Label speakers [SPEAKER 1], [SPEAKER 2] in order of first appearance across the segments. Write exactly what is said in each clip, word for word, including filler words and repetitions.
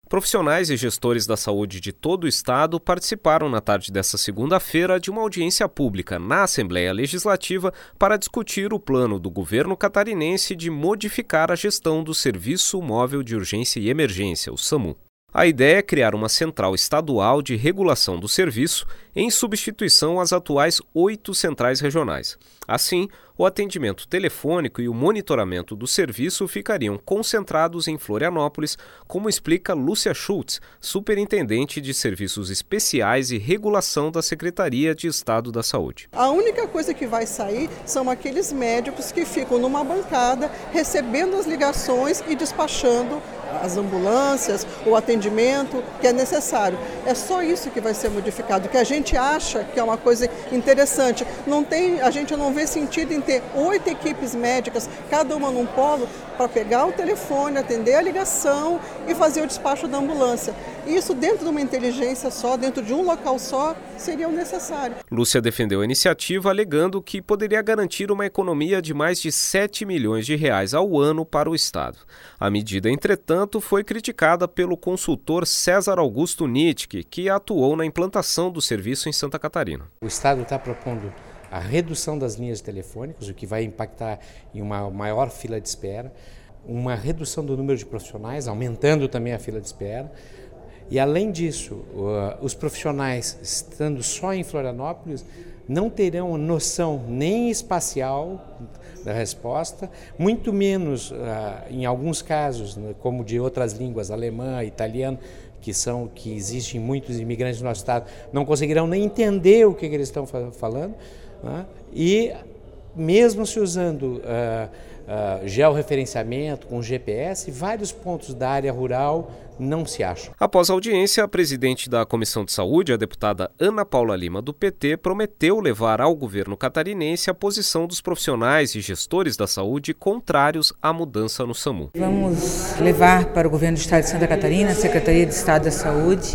[SPEAKER 1] Profissionais e gestores da saúde de todo o estado participaram na tarde desta segunda-feira de uma audiência pública na Assembleia Legislativa para discutir o plano do governo catarinense de modificar a gestão do Serviço Móvel de Urgência e Emergência, o SAMU. A ideia é criar uma central estadual de regulação do serviço em substituição às atuais oito centrais regionais. Assim, o atendimento telefônico e o monitoramento do serviço ficariam concentrados em Florianópolis, como explica Lúcia Schultz, superintendente de Serviços Especiais e Regulação da Secretaria de Estado da Saúde.
[SPEAKER 2] A única coisa que vai sair são aqueles médicos que ficam numa bancada recebendo as ligações e despachando as ambulâncias, o atendimento que é necessário. É só isso que vai ser modificado, que a gente acha que é uma coisa interessante. Não tem, a gente não vê sentido em ter oito equipes médicas, cada uma num polo, para pegar o telefone, atender a ligação e fazer o despacho da ambulância. Isso dentro de uma inteligência só, dentro de um local só, seria o necessário.
[SPEAKER 1] Lúcia defendeu a iniciativa alegando que poderia garantir uma economia de mais de sete milhões de reais ao ano para o Estado. A medida, entretanto, foi criticada pelo consultor César Augusto Nitke, que atuou na implantação do serviço em Santa Catarina.
[SPEAKER 3] O Estado está propondo a redução das linhas telefônicas, o que vai impactar em uma maior fila de espera, uma redução do número de profissionais, aumentando também a fila de espera. E, além disso, os profissionais, estando só em Florianópolis, não terão noção nem espacial da resposta, muito menos, em alguns casos, como de outras línguas, alemã, italiano, que são que existem muitos imigrantes no nosso estado, não conseguirão nem entender o que, que eles estão falando, né? E mesmo se usando uh, uh, georreferenciamento com G P S, vários pontos da área rural não se acham.
[SPEAKER 1] Após a audiência, a presidente da Comissão de Saúde, a deputada Ana Paula Lima, do P T, prometeu levar ao governo catarinense a posição dos profissionais e gestores da saúde contrários à mudança no SAMU.
[SPEAKER 4] Vamos levar para o governo do Estado de Santa Catarina, a Secretaria de Estado da Saúde,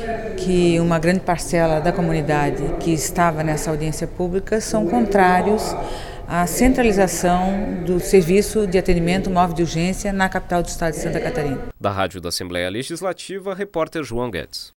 [SPEAKER 4] que uma grande parcela da comunidade que estava nessa audiência pública são contrários à centralização do serviço de atendimento móvel de urgência na capital do Estado de Santa Catarina.
[SPEAKER 1] Da Rádio da Assembleia Legislativa, repórter João Guedes.